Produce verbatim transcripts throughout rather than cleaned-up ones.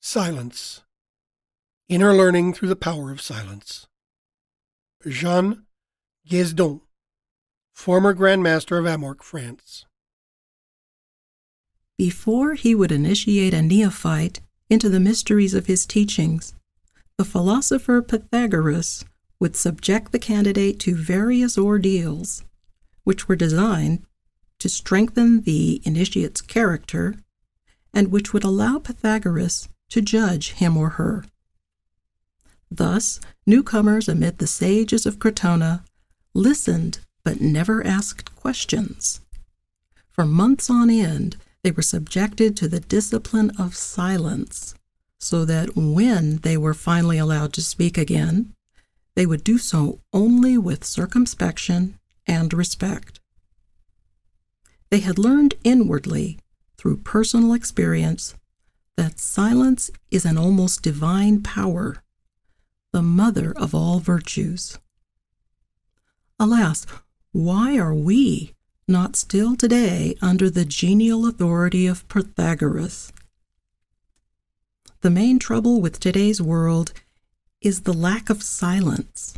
Silence. Inner Learning Through the Power of Silence. Jean Guesdon, former Grand Master of Amorc, France. Before he would initiate a neophyte into the mysteries of his teachings, the philosopher Pythagoras would subject the candidate to various ordeals, which were designed to strengthen the initiate's character and which would allow Pythagoras to judge him or her. Thus, newcomers amid the sages of Crotona listened but never asked questions. For months on end, they were subjected to the discipline of silence, so that when they were finally allowed to speak again, they would do so only with circumspection and respect. They had learned inwardly, through personal experience, that silence is an almost divine power, the mother of all virtues. Alas, why are we not still today under the genial authority of Pythagoras? The main trouble with today's world is the lack of silence.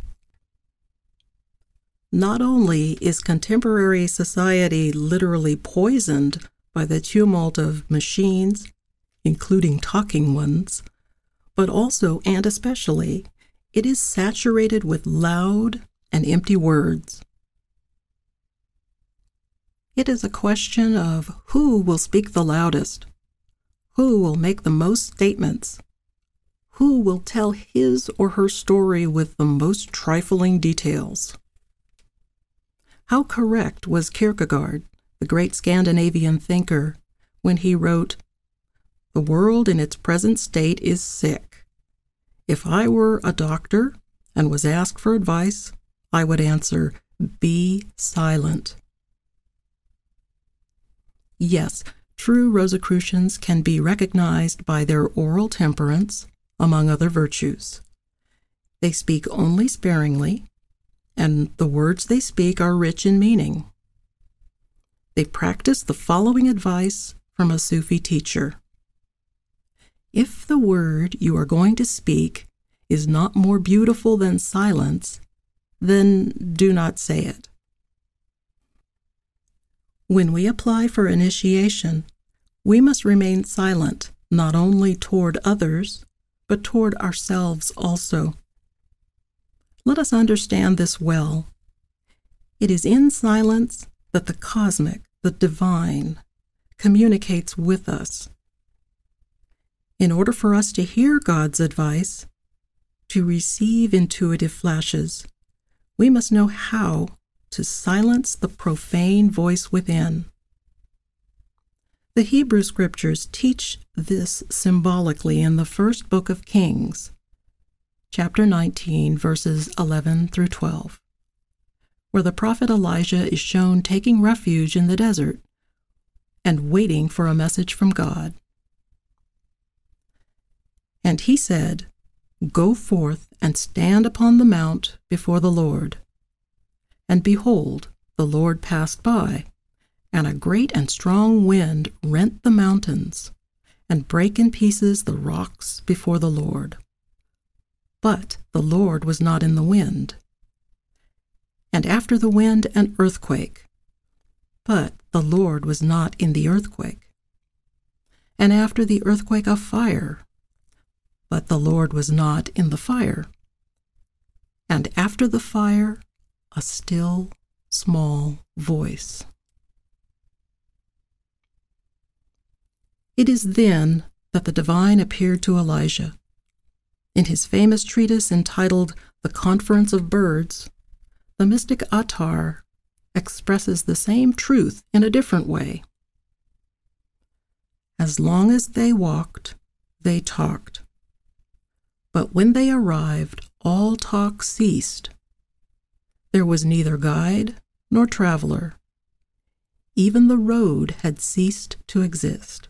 Not only is contemporary society literally poisoned by the tumult of machines, including talking ones, but also and especially it is saturated with loud and empty words. It is a question of who will speak the loudest, who will make the most statements, who will tell his or her story with the most trifling details. How correct was Kierkegaard, the great Scandinavian thinker, when he wrote, "The world in its present state is sick. If I were a doctor and was asked for advice, I would answer, be silent." Yes, true Rosicrucians can be recognized by their oral temperance, among other virtues. They speak only sparingly, and the words they speak are rich in meaning. They practice the following advice from a Sufi teacher. If the word you are going to speak is not more beautiful than silence, then do not say it. When we apply for initiation, we must remain silent not only toward others, but toward ourselves also. Let us understand this well. It is in silence that the cosmic, the divine, communicates with us. In order for us to hear God's advice, to receive intuitive flashes, we must know how to silence the profane voice within. The Hebrew Scriptures teach this symbolically in the first book of Kings, chapter nineteen, verses eleven through twelve, where the prophet Elijah is shown taking refuge in the desert and waiting for a message from God. And he said, "Go forth and stand upon the mount before the Lord." And behold, the Lord passed by, and a great and strong wind rent the mountains, and brake in pieces the rocks before the Lord. But the Lord was not in the wind. And after the wind an earthquake, but the Lord was not in the earthquake. And after the earthquake a fire, but the Lord was not in the fire. And after the fire a still, small voice. It is then that the divine appeared to Elijah. In his famous treatise entitled The Conference of Birds, the mystic Attar expresses the same truth in a different way. As long as they walked, they talked. But when they arrived, all talk ceased. There was neither guide nor traveler. Even the road had ceased to exist.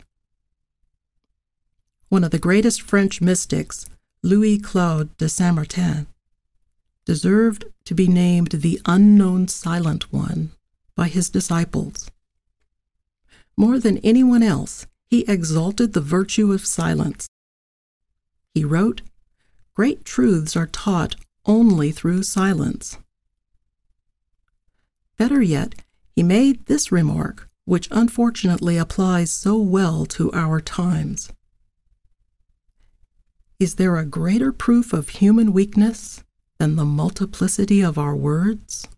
One of the greatest French mystics, Louis Claude de Saint-Martin, deserved to be named the unknown silent one by his disciples. More than anyone else, he exalted the virtue of silence. He wrote, "Great truths are taught only through silence." Better yet, he made this remark, which unfortunately applies so well to our times. Is there a greater proof of human weakness than the multiplicity of our words?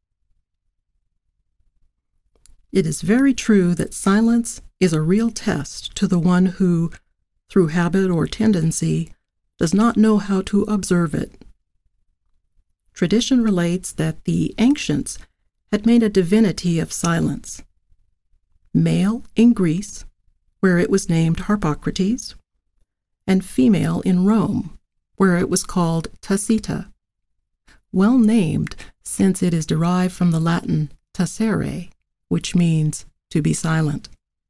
It is very true that silence is a real test to the one who, through habit or tendency, does not know how to observe it. Tradition relates that the ancients had made a divinity of silence, male in Greece, where it was named Harpocrates, and female in Rome, where it was called Tacita, well named since it is derived from the Latin tacere, which means to be silent.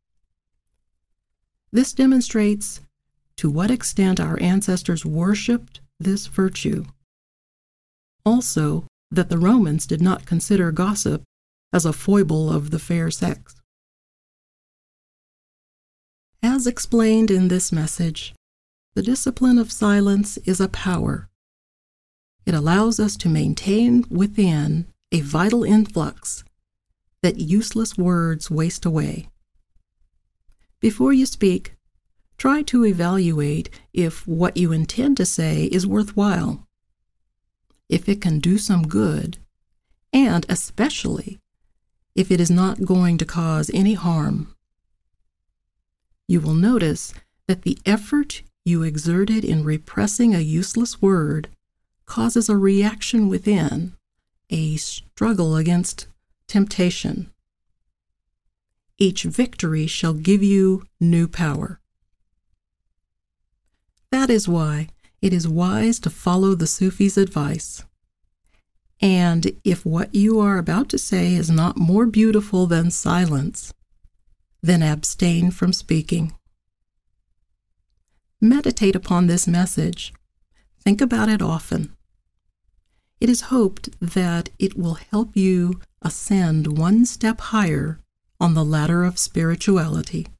This demonstrates to what extent our ancestors worshipped this virtue. Also, that the Romans did not consider gossip as a foible of the fair sex. As explained in this message, the discipline of silence is a power. It allows us to maintain within a vital influx that useless words waste away. Before you speak, try to evaluate if what you intend to say is worthwhile, if it can do some good, and especially if it is not going to cause any harm. You will notice that the effort you exerted in repressing a useless word causes a reaction within, a struggle against temptation. Each victory shall give you new power. That is why it is wise to follow the Sufi's advice. And if what you are about to say is not more beautiful than silence, then abstain from speaking. Meditate upon this message. Think about it often. It is hoped that it will help you ascend one step higher on the ladder of spirituality.